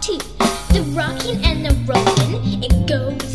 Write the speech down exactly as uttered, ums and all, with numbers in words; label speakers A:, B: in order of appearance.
A: too. The rocking and the rolling, it goes